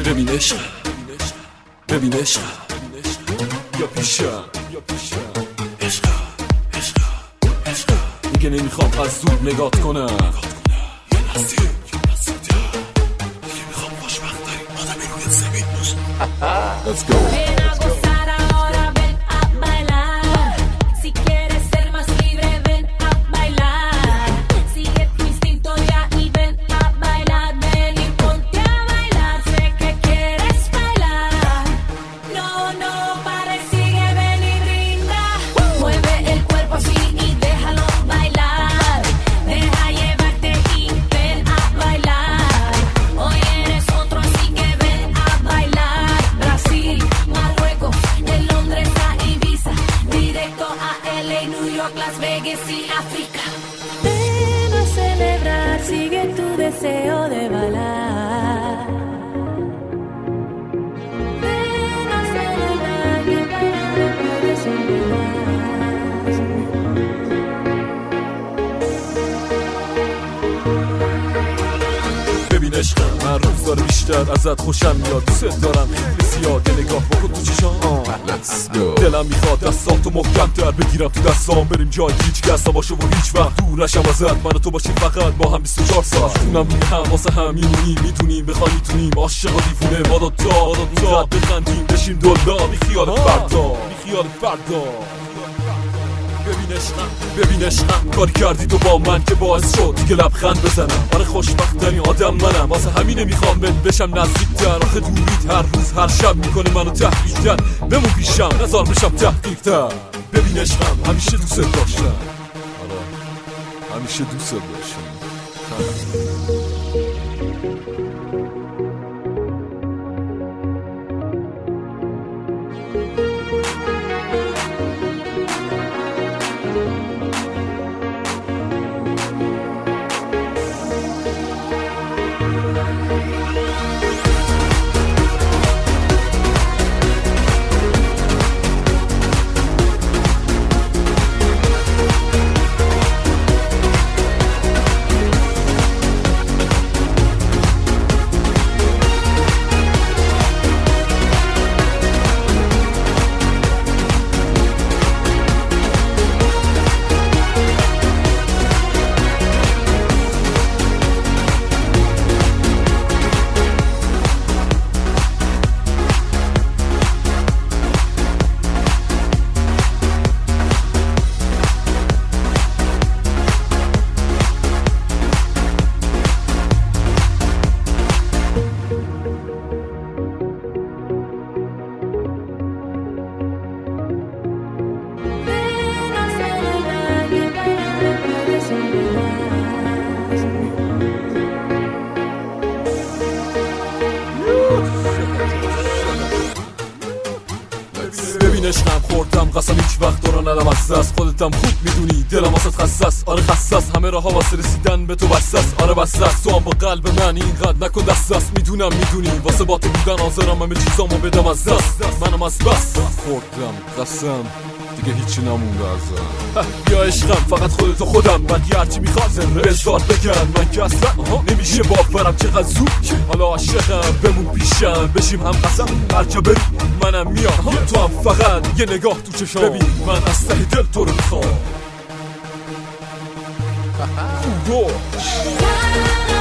ببین عشق ببین عشق یا پیشم عشق دیگه نمیخوام از دور نگات کنم یه نزدیک دیگه میخوام خوشبخت داریم آدمی روی زمین باشه. Let's go. Las Vegas y África. Ven a celebrar, sigue tu deseo de bailar. Ven a celebrar, que bailando puedes olvidar. ببین عشقم من روزدار بیشتر ازت خوشم میاد دوست دارم خیلی زیاد نگاه بکن تو چشام دلم میخواد دستاتو محکم تر بگیرم تو دستام بریم جایی هیچ کس نباشه و هیچ وقت دور نشم ازت من و تو باشیم فقط با هم 24 ساعت جونم روی هم واسه همینونی میدونیم بخوای میتونیم عاشق و دیوونه ما تا بخندیم بشیم دلا بی خیال فردا ببین عشقم کاری کردی تو با من که باعث شد دیگه لبخند بزنم برای خوشبخت ترین آدم منم واسه همینه میخوام بشم نزدیکتر آخه دوریت هر روز هر شب میکنه منو تحقیرتر بمون پیشم نزار بشم تحقیرتر ببین عشقم همیشه دوست داشتم همیشه دوست داشتم ببین عشقم خوردم قسم هیچ وقت دارا ندم از دست خودتم خوب میدونی دلم واسه خصص آره خصص همه راه ها واسه رسیدن به تو بسست آره بسست تو هم با قلب من اینقدر نکن دست میدونم میدونی واسه با تو بودن حاضرم همه چیزامو بدم از دست منم از بس خوردم قسم دیگه هیچی نمونده ازم یا عشقم فقط خودتو خودم بعد یه هرچی میخواد بزار بکن من که اصلا نمیشه باورم چقدر زود حالا عاشقم بمون پیشم بشیم هم قسم هرجا بری منم میام تو هم فقط یه نگاه تو چشام ببین من از ته دل تو رو میخوام